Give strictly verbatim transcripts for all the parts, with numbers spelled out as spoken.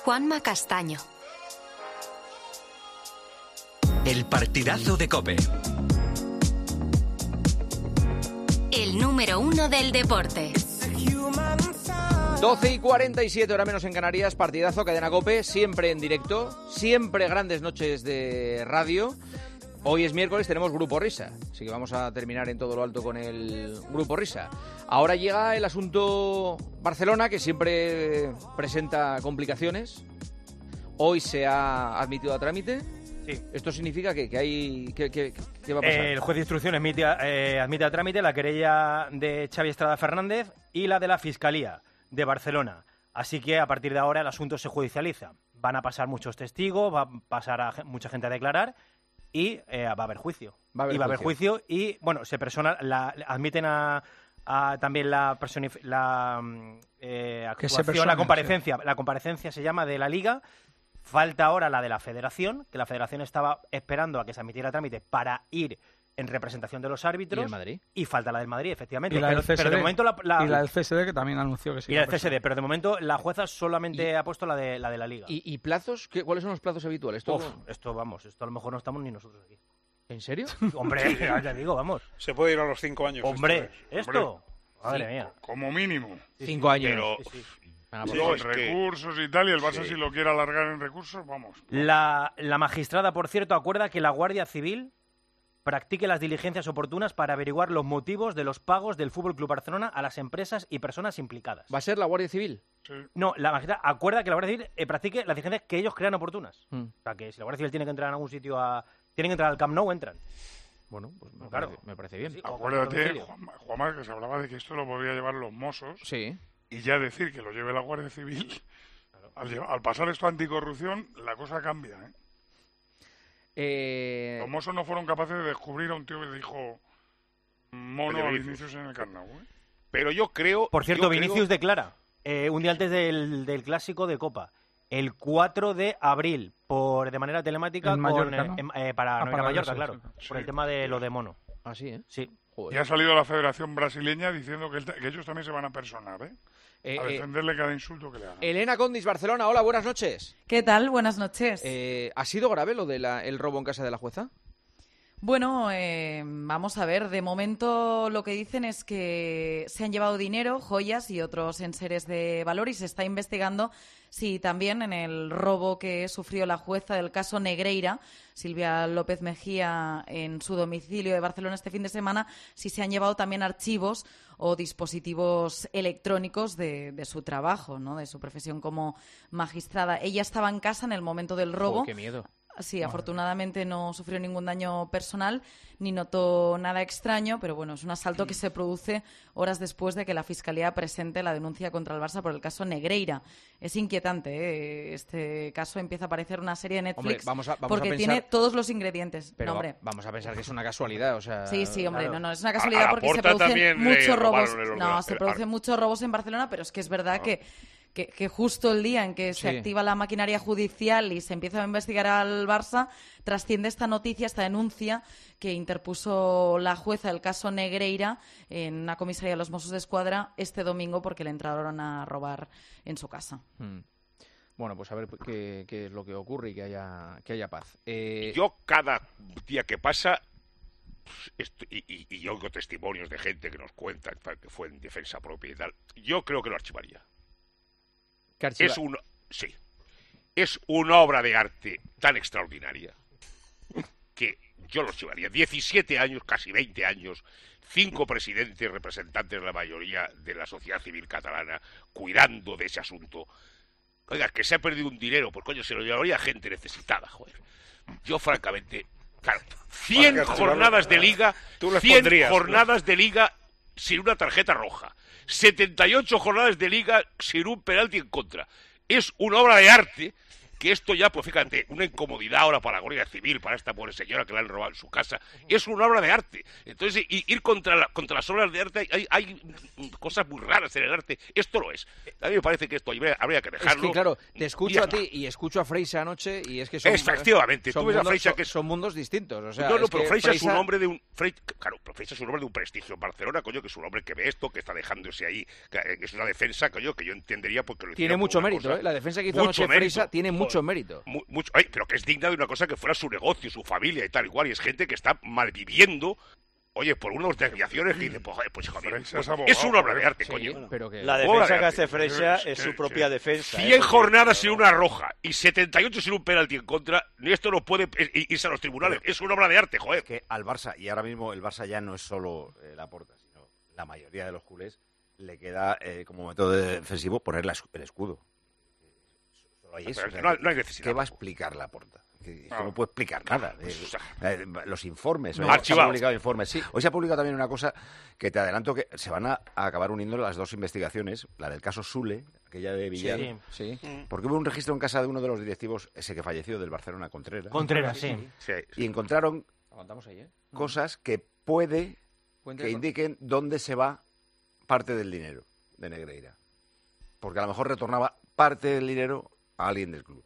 Juanma Castaño. El partidazo de COPE. El número uno del deporte. doce y cuarenta y siete, hora menos en Canarias, partidazo, cadena COPE, siempre en directo, siempre grandes noches de radio. Hoy es miércoles, tenemos Grupo Risa, así que vamos a terminar en todo lo alto con el Grupo Risa. Ahora llega el asunto Barcelona, que siempre presenta complicaciones. Hoy se ha admitido a trámite. Sí. ¿Esto significa que, que hay que, que, que va a pasar? Eh, el juez de instrucción admite, eh, admite a trámite la querella de Xavi Estrada Fernández y la de la Fiscalía de Barcelona. Así que a partir de ahora el asunto se judicializa. Van a pasar muchos testigos, va a pasar a mucha gente a declarar y eh, va a haber juicio. Va a haber y va a haber juicio. juicio y, bueno, se persona, la, admiten a, a también la, personif- la eh, Que se actuación, persone, la comparecencia. La comparecencia se llama de la Liga. Falta ahora la de la Federación, que la Federación estaba esperando a que se admitiera a trámite para ir en representación de los árbitros. ¿Y el Madrid? Y falta la del Madrid, efectivamente. Y la pero, del C S D. pero de momento la, la- Y la del C S D, que también anunció que sí. y la del C S D, pero de momento la jueza solamente Y- ha puesto la de la de la Liga. ¿Y, y plazos? ¿Qué, ¿Cuáles son los plazos habituales? ¿Esto- Uf, esto, vamos, esto a lo mejor no estamos ni nosotros aquí. ¿En serio? Hombre, ya te digo, vamos. Se puede ir a los cinco años. Hombre, esto esto. es. Hombre, Madre mía. como mínimo. Cinco años. Pero Sí, sí. Venga, por sí, favor. con recursos y tal, y el Barça Sí. si lo quiere alargar en recursos, vamos. La, la magistrada, por cierto, acuerda que la Guardia Civil practique las diligencias oportunas para averiguar los motivos de los pagos del F C Barcelona a las empresas y personas implicadas. ¿Va a ser la Guardia Civil? Sí. No, la magistrada acuerda que la Guardia Civil eh, practique las diligencias que ellos crean oportunas. Mm. O sea, que si la Guardia Civil tiene que entrar en algún sitio a... Tienen que entrar al Camp Nou, entran. Bueno, pues me, Claro. parece, me parece bien. Sí, o Acuérdate, domicilio. Juanma, Juanma, que se hablaba de que esto lo podría llevar los Mossos, Sí. y ya decir que lo lleve la Guardia Civil, al, llevar- al pasar esto a anticorrupción, la cosa cambia, ¿eh? Eh, Los Mossos no fueron capaces de descubrir a un tío que le dijo mono Oye, a Vinicius. Vinicius en el Carnau, ¿eh? Pero yo creo... Por cierto, yo creo- Vinicius declara, eh, un día antes del, del clásico de Copa, el cuatro de abril, por de manera telemática, En con, Mallorca, eh, ¿no? em- eh, para, Ah, no, para para Mallorca, eso, claro, sí. por el Sí. tema de lo de mono. así, ¿eh? Sí. Joder. Y ha salido la Federación Brasileña diciendo que, él ta- que ellos también se van a personar, ¿eh? Eh, A eh, defenderle cada insulto que le hagan. Elena Condis, Barcelona. Hola, buenas noches. ¿Qué tal? Buenas noches. Eh, ¿Ha sido grave lo del robo en casa de la jueza? Bueno, eh, vamos a ver. De momento lo que dicen es que se han llevado dinero, joyas y otros enseres de valor y se está investigando si también en el robo que sufrió la jueza del caso Negreira, Silvia López Mejía, en su domicilio de Barcelona este fin de semana, si se han llevado también archivos o dispositivos electrónicos de, de su trabajo, ¿no? De su profesión como magistrada. Ella estaba en casa en el momento del robo. Joder, qué miedo. Sí, afortunadamente no sufrió ningún daño personal ni notó nada extraño, pero bueno, es un asalto que se produce horas después de que la Fiscalía presente la denuncia contra el Barça por el caso Negreira. Es inquietante, ¿eh? Este caso empieza a aparecer una serie de Netflix Hombre, vamos a- vamos a porque pensar- tiene todos los ingredientes. Pero No, hombre. va- vamos a pensar que es una casualidad, o sea... Sí, sí, hombre, claro. no, no, es una A- casualidad a porque se Laporta producen también le muchos robos. robaron el No, ordenador. se Ah. producen muchos robos en Barcelona, pero es que es verdad que, que, que justo el día en que se Sí. activa la maquinaria judicial y se empieza a investigar al Barça, trasciende esta noticia, esta denuncia que interpuso la jueza del caso Negreira en una comisaría de los Mossos de Escuadra este domingo porque le entraron a robar en su casa. Mm. Bueno, pues a ver qué, qué es lo que ocurre y que haya, que haya paz. Eh, Yo cada día que pasa, pues, esto- y, y- y yo oigo testimonios de gente que nos cuenta que fue en defensa propia y tal, yo creo que lo archivaría. ¿qué archiva- Es un, sí, es una obra de arte tan extraordinaria que yo lo archivaría. diecisiete años, casi veinte años, cinco presidentes, representantes de la mayoría de la sociedad civil catalana, cuidando de ese asunto. Oiga, que se ha perdido un dinero, pues coño, se lo llevaría gente necesitada, joder. Yo, francamente, claro, cien Para que jornadas de liga, Tú les cien pondrías, jornadas de liga sin una tarjeta roja, setenta y ocho jornadas de liga sin un penalti en contra. Es una obra de arte que esto ya, pues fíjate, una incomodidad ahora para la Guardia Civil, para esta pobre señora que le han robado en su casa, es una obra de arte. Entonces, ir contra, la, contra las obras de arte, hay, hay cosas muy raras en el arte. Esto lo es. A mí me parece que esto habría, habría que dejarlo. Es que, claro, te escucho a ti y escucho a Freixa anoche y es que son... Efectivamente, son tú ves a mundos, Freixa son, que... son mundos distintos. O sea, no, no, es pero que Freixa es un Freixa... hombre de un... Freixa, claro, pero Freixa es un hombre de un prestigio en Barcelona, coño, que es un hombre que ve esto, que está dejándose ahí, que es una defensa, coño, que yo entendería porque lo Tiene mucho mérito, cosa, ¿eh? La defensa que hizo anoche Freixa tiene Joder, mucho mérito. Mu mucho, ay, pero que es digna de una cosa que fuera su negocio, su familia y tal, igual, y es gente que está malviviendo. Oye, por unas desviaciones que dice, pues, pues, joder, pues, es, abogado, es una obra de arte, sí, coño. Bueno, pero que... La defensa que hace Freixa es su propia sí. defensa. cien ¿eh? jornadas sin una roja y setenta y ocho sin un penalti en contra, esto no puede irse a los tribunales. Pero, es una obra de arte, joder. Es que al Barça, y ahora mismo el Barça ya no es solo eh, Laporta, sino la mayoría de los culés, le queda eh, como método defensivo poner la, el escudo. Solo hay eso. O sea, no, no hay necesidad. ¿Qué va a explicar Laporta? Que no. no puede explicar nada. Eh, eh, los informes, no, hoy se han publicado informes. Sí. Hoy se ha publicado también una cosa que te adelanto que se van a, a acabar uniendo las dos investigaciones, la del caso Sule, aquella de Villar, sí, sí. porque hubo un registro en casa de uno de los directivos, ese que falleció del Barcelona, Contreras. Contreras, sí. sí. Y encontraron Aguantamos ahí, ¿eh? cosas que puede Cuente que con... indiquen dónde se va parte del dinero de Negreira. Porque a lo mejor retornaba parte del dinero a alguien del club.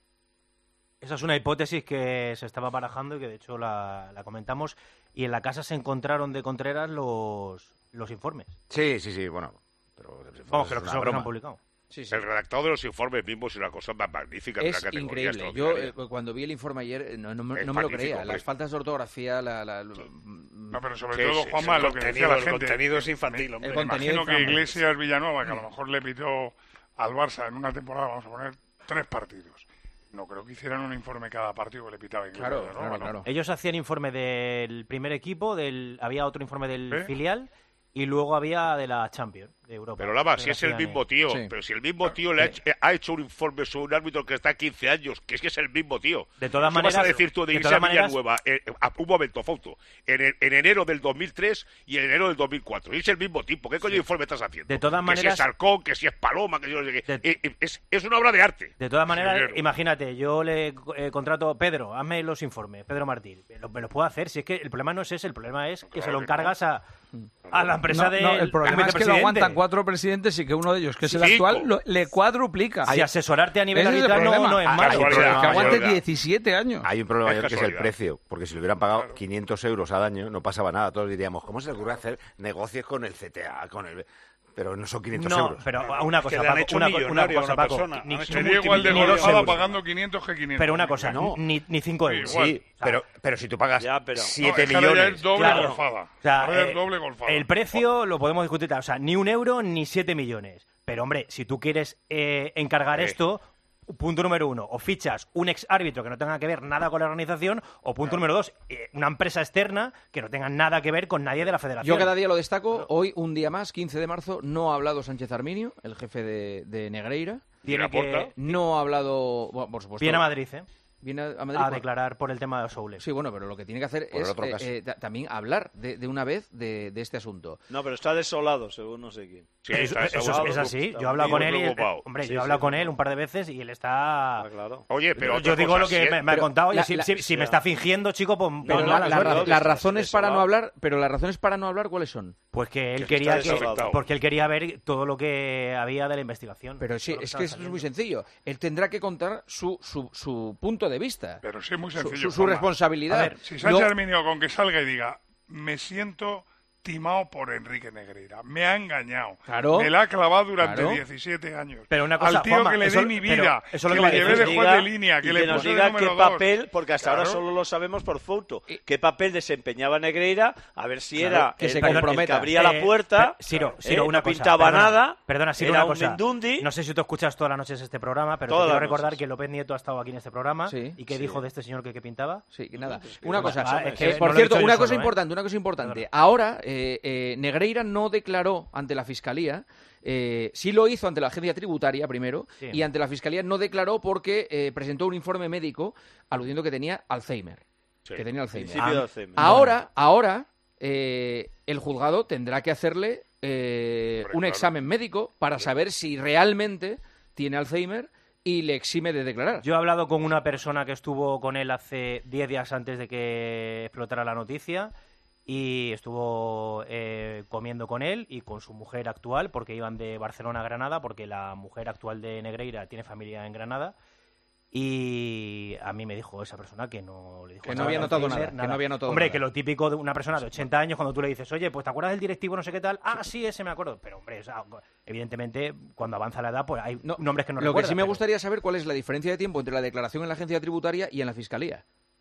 Esa es una hipótesis que se estaba barajando y que de hecho la, la comentamos. Y en la casa se encontraron de Contreras los, los informes. Sí, sí, sí, bueno. Pero Vamos, creo que se han publicado. Sí, sí. El redactado de los informes mismos es una cosa más magnífica. Es de una increíble. Yo eh, cuando vi el informe ayer no, no, no me lo creía. Hombre. Las faltas de ortografía, la... la... Sí. No, pero sobre sí, todo, sí, Juanma, lo que decía la gente... El contenido es infantil, hombre. El contenido imagino que Iglesias Villanueva, que a lo mejor le pitó al Barça en una temporada, vamos a poner, tres partidos. No creo que hicieran un informe cada partido que le pitaba Iglesias. Claro, ¿no? claro, claro. Ellos hacían informe del primer equipo, del había otro informe del ¿Eh? filial y luego había de la Champions de Europa. Pero Lama, si es el mismo tío, sí. pero si el mismo tío le ha hecho, ha hecho un informe sobre un árbitro que está quince años, que es que es el mismo tío. De todas ¿Qué maneras, vas a decir tú de, de Iglesias maneras, Villanueva? Eh, un momento, Fausto. En, en enero del dos mil tres y en enero del dos mil cuatro. Y es el mismo tipo. ¿Qué coño de informe estás haciendo? De todas que maneras, si es Sarcón, que si es Paloma, que yo no sé qué. De, eh, es, es una obra de arte. De todas maneras, sí, imagínate, yo le eh, contrato Pedro, hazme los informes, Pedro Martín. Lo, me lo puedo hacer, si es que el problema no es ese, el problema es que claro se lo que encargas no. a, a la empresa no, de no, el problema es que lo aguantan cuatro presidentes y que uno de ellos, que es el Cinco. actual, lo, le cuadruplica. Si asesorarte a nivel Ese es el arbitral no, problema. no es Ah, malo. hay un problema, que aguante hay un- diecisiete años. Hay un problema Es mayor que es el casualidad. precio, porque si le hubieran pagado quinientos euros al año no pasaba nada, todos diríamos, ¿cómo se le ocurre hacer negocios con el C T A, con el... Pero no son quinientos No, euros. pero una cosa, que le han Paco, hecho una, millonario una a cosa, una Paco, persona. ni, Han hecho ni- Sería igual de ni dos golfada euros. pagando quinientos que quinientos. Pero una cosa, No. ni, ni cinco euros. igual. Sí, pero, pero si tú pagas Ya, pero- siete No, es que ahora ya millones... es doble Claro. golfada. O sea, Ahora es eh, doble golfada. el precio lo podemos discutir, o sea, ni un euro ni siete millones. Pero, hombre, si tú quieres eh, encargar Eh. esto, punto número uno, o fichas un ex árbitro que no tenga que ver nada con la organización, o punto número dos, eh, una empresa externa que no tenga nada que ver con nadie de la federación. Yo cada día lo destaco. Hoy, un día más, quince de marzo, no ha hablado Sánchez Arminio, el jefe de, de Negreira. Tiene que... No ha hablado, bueno, por supuesto. Viene a Madrid, ¿eh? Viene a Madrid. A por- declarar por el tema de Soules. Sí, bueno, pero lo que tiene que hacer Por el es otro eh, caso. eh, ta- también hablar de, de una vez de, de este asunto. No, pero está desolado, según no sé quién. Sí, eso, está- eso está- es, es así. está Yo he hablado muy con él y, preocupado. hombre, Sí, yo he sí, hablado con sí. él un par de veces y él está... Ah, claro. Oye, pero yo otra digo cosa, lo que si me, es- me ha pero contado. la- y si, la- si- si ya. me está fingiendo, chico, pues, Pero pues la- mala la- suerte. las está razones para no desolado. hablar, pero las razones para no hablar, ¿cuáles son? Pues que él Que quería está que, desolado. porque él quería ver todo lo que había de la investigación. Pero sí, Todo lo es estaba que esto es saliendo. muy sencillo. Él tendrá que contar su, su, su punto de vista, Pero sí es muy su, sencillo. su- su Juanma. responsabilidad. A ver, Si Sánchez No- Arminio con que salga y diga, me siento timado por Enrique Negreira, me ha engañado, Claro. me la ha clavado durante Claro. diecisiete años, Pero una cosa, al tío Juanma, que le eso- di mi pero vida, eso es lo que que le me llevé dices, de Que juez diga- de línea, que y le que nos puse de diga qué número dos. papel, porque hasta ahora Claro. solo lo sabemos por foto, qué papel desempeñaba Negreira, a ver si Claro, era que el, se el que comprometa. abría Eh, la puerta, per- Siro, eh, Siro, una no cosa, pintaba perdona, nada, Perdona, Siro, era una un cosa. Mendundi. No sé si tú escuchas todas las noches este programa, pero Todas te quiero las recordar noches. que López Nieto ha estado aquí en este programa. Sí. ¿Y qué Sí. dijo de este señor que, que pintaba? Sí, que nada. Una cosa, Ah, es que eh, no por lo he cierto, dicho yo una solo, cosa ¿eh? importante, una cosa importante. Perdona. Ahora, eh, eh, Negreira no declaró ante la Fiscalía, eh, sí lo hizo ante la agencia tributaria primero, Sí. y ante la Fiscalía no declaró porque eh, presentó un informe médico aludiendo que tenía Alzheimer. Sí. Que tenía Alzheimer. Principio de Alzheimer. Ahora, ahora, eh, el juzgado tendrá que hacerle eh, Hombre, un claro. examen médico para saber si realmente tiene Alzheimer y le exime de declarar. Yo he hablado con una persona que estuvo con él hace diez días antes de que explotara la noticia y estuvo eh, comiendo con él y con su mujer actual, porque iban de Barcelona a Granada, porque la mujer actual de Negreira tiene familia en Granada. Y a mí me dijo esa persona que no le dijo que no había notado nada, nada. Que no había notado hombre, nada. Que lo típico de una persona de ochenta años, cuando tú le dices, oye, pues ¿te acuerdas del directivo no sé qué tal? Ah, sí, ese me acuerdo. Pero, hombre, o sea, evidentemente, cuando avanza la edad, pues hay no, nombres que no Lo recuerda, que sí me pero... gustaría saber cuál es la diferencia de tiempo entre la declaración en la agencia tributaria y en la fiscalía.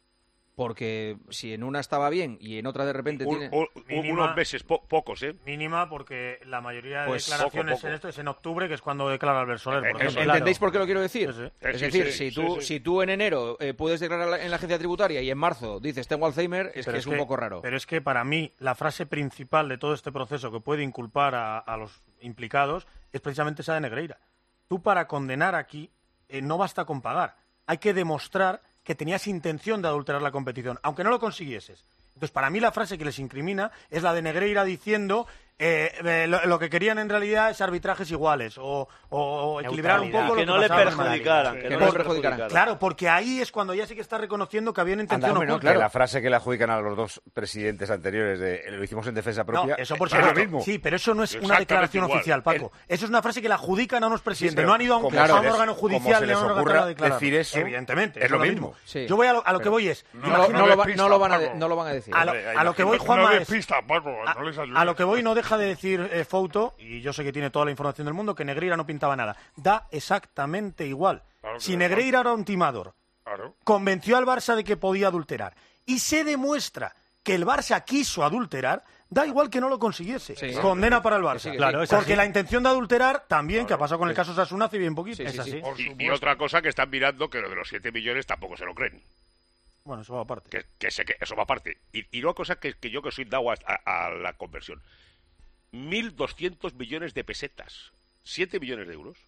Porque si en una estaba bien y en otra de repente un, tiene... un, Mínima, unos meses, po pocos, ¿eh? Mínima, porque la mayoría de Pues declaraciones poco, poco. en esto es en octubre, que es cuando declara Albert Soler. Por ejemplo. ¿Entendéis Claro. por qué lo quiero decir? Sí, sí. Es Sí, decir, sí, si, sí, tú, sí. si tú en enero eh, puedes declarar en la agencia tributaria y en marzo dices tengo Alzheimer, es Pero que es, un poco raro. Pero es que para mí la frase principal de todo este proceso que puede inculpar a, a los implicados es precisamente esa de Negreira. Tú para condenar aquí eh, no basta con pagar. Hay que demostrar que tenías intención de adulterar la competición, aunque no lo consiguieses. Entonces, para mí la frase que les incrimina es la de Negreira diciendo eh, eh, lo, lo que querían en realidad es arbitrajes iguales o, o equilibrar un poco lo que que no le pasaba en Madrid. perjudicaran. Sí. Que Que no no le le perjudicaran. perjudicaran. Claro, porque ahí es cuando ya sí que está reconociendo que había una intención Anda, hombre, no, oculta. claro. Que la frase que le adjudican a los dos presidentes anteriores de lo hicimos en defensa propia No, eso por es lo supuesto. mismo. Sí, pero eso no es una Exactamente declaración igual. oficial, Paco. Eso es una frase que la adjudican a unos presidentes. pero no han ido a un, como a se un les- órgano como judicial se ni a les un órgano ocurra a declarar. decir eso, Evidentemente, es eso lo mismo. Sí. Yo voy a lo, a lo que Pero- voy es... No, No, no no, lo, des va- pista, no lo van a de- Paco. no lo van a decir. A lo, a lo que voy, Juanma, no es... des pista, Paco, A, no les ayudes. a lo que voy no deja de decir eh, Fouto, y yo sé que tiene toda la información del mundo, que Negreira no pintaba nada. Da exactamente igual. Claro que Si da Negreira era un timador, Claro. convenció al Barça de que podía adulterar, y se demuestra que el Barça quiso adulterar, da igual que no lo consiguiese. Sí. Condena para el Que Barça. sí, que Claro, sí. es Porque así. la intención de adulterar también, Claro. que ha pasado con el caso Sasuna hace bien poquito. Sí, sí, es sí. así. Por Y, y supuesto. otra cosa que están mirando, que lo de los siete millones tampoco se lo creen. Bueno, eso va aparte. Que, que, sé que eso va aparte. Y, y una cosa que, que yo que soy dado a, a- a la conversión. mil doscientos millones de pesetas. siete millones de euros.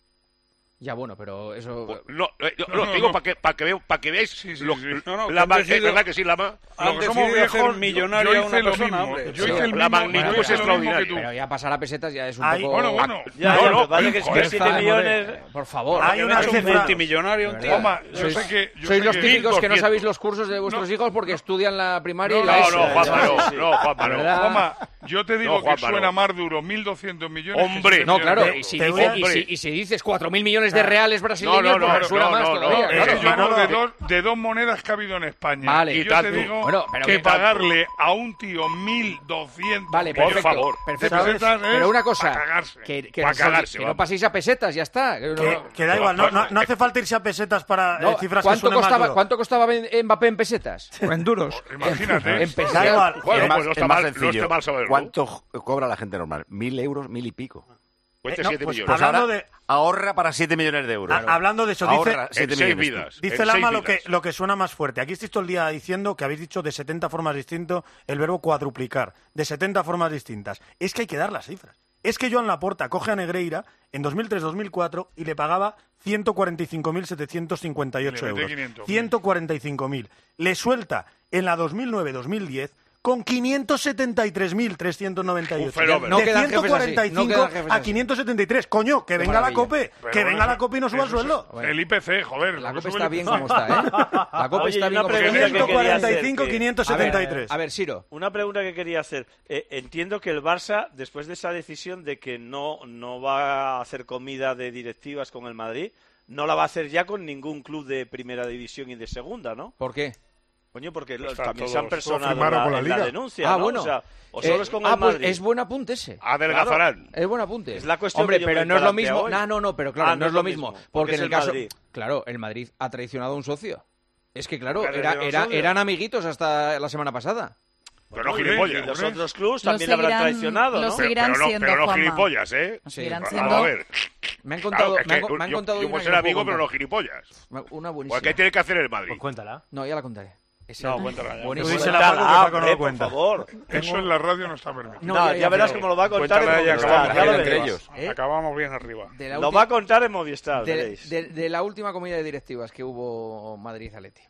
Ya bueno, pero eso... Pues, no, eh, yo No, lo no, digo no. para que, para que, veo- para que veáis Sí, sí, lo- sí. No, no, que la han ma- decidido- ¿Es verdad que sí, Lama? Han Lo que somos decidido hacer viejos, millonario yo a hice una lo persona, mismo. hombre. Yo Sí. hice el La mismo, magnitud yo es hice lo mismo que extraordinaria. tú. Pero ya pasar a pesetas ya es un Ay, poco... Bueno, bueno. Ya, no, ya, no, me parece que es que joder, siete está, millones... Por favor. Hay Que una ha hecho un cifra- multimillonario, un tío. Toma, yo Sois, sé que... Yo sois sé los que- típicos que no doscientos. sabéis los cursos de vuestros No, hijos porque no. estudian la primaria y No, la No, ESO. no, Juanma, no, no, Juanma, La no. verdad- Toma, yo te digo No, que Juanma, suena no. más duro mil doscientos millones que Hombre. siete No, millones claro, de y euros. si, Te dices, voy a- y, si, y si dices cuatro mil millones de reales brasileños, No, no, pues no, suena no, más no, todavía. no, Es claro. que yo Manolo, hablo de dos, de dos monedas que ha habido en España. Vale. y Y yo tanto. te digo Bueno, pero que que tanto. pagarle a un tío mil doscientos Vale, Por perfecto, favor. perfecto. de pesetas es Pero una cosa, pa' cagarse. que, que Pa' no- cagarse, que no vamos. paséis a pesetas, ya está. Que no- Que, que da igual, no, no, no hace falta irse a pesetas para no, eh, cifras que ¿cuánto, suenen más costaba, duro. ¿Cuánto costaba Ben- Mbappé en pesetas? En duros. Imagínate. En pesetas. Da igual. Bueno, es más, pues no es está más mal, no sencillo. está mal saberlo. ¿Cuánto j- cobra la gente normal? Mil euros, mil y pico. Cueste Eh, no, siete pues millones. Pues Hablando ahora de- ahorra para siete millones de euros. A- hablando de eso, dice, Ahorra En siete seis millones. vidas. dice en Lama seis lo que, vidas. lo que suena más fuerte. Aquí estáis todo el día diciendo que habéis dicho de setenta formas distintas el verbo cuadruplicar. De setenta formas distintas. Es que hay que dar las cifras. Es que Joan Laporta coge a Negreira en dos mil tres dos mil cuatro y le pagaba ciento cuarenta y cinco mil setecientos cincuenta y ocho Le mete euros. quinientos mil. ciento cuarenta y cinco mil. Le suelta en la dos mil nueve dos mil diez con quinientos setenta y tres mil trescientos noventa y ocho. Un fenómeno. No De quedan jefes así, ciento cuarenta y cinco no quedan jefes a así. quinientos setenta y tres. Coño, que venga la maravilla. COPE. Pero Que bueno, venga la eso- COPE y no suba el eso es sueldo. El I P C, joder. La no COPE sube está el- bien como está, ¿eh? La COPE Oye, está y bien una como pregunta está. que ciento cuarenta y cinco, quería hacer, quinientos setenta y tres. A ver, Siro. Una pregunta que quería hacer. Eh, entiendo que el Barça, después de esa decisión de que no, no va a hacer comida de directivas con el Madrid, no la va a hacer ya con ningún club de primera división y de segunda, ¿no? ¿Por qué? Coño, porque lo- Está también todo- se han todo personado en firmado la, con la en la Liga. denuncia, Ah, ¿no? bueno. O, sea, o solo Eh, es con ah, el pues Madrid. es buen apunte ese. Adelgazarán. Es buen apunte. Es la cuestión Hombre, que yo pero me no es lo plantea mismo. hoy. No, no, no, pero claro, Ah, no es lo mismo. Porque, porque en es el el caso. Madrid. Claro, el Madrid ha traicionado a un socio. Es que, claro, Porque ha era, traicionado a un era- socio. eran amiguitos hasta la semana pasada. Pero no Hombre, gilipollas. Y los hombre. otros clubes Lo también le habrán seguirán- traicionado, lo ¿no? seguirán- pero, pero no, siendo, pero no Juanma. gilipollas, ¿eh? Seguirán Sí, siendo... Vamos a ver. Me han contado, Claro, es me han, que co- me han yo, contado yo una puedo que ser no amigo, puedo pero no contar. gilipollas. Una buenísima. Pues, ¿qué tiene que hacer el Madrid? Pues cuéntala. No, ya la contaré. Ese- No, cuéntala ya. Tú Buenísima. dísela, Paco, que Paco no hombre, lo por cuenta. favor. Eso en la radio no está permitido. No, No, ya- ya, ya, verás pero- cómo lo va a contar Cuéntala en ya, Movistar, acabamos ya lo entre verás. ellos. ¿Eh? Acabamos bien arriba. De la Lo ulti- va a contar en Movistar, de, veréis. de- de la última comida de directivas que hubo Madrid-Atleti.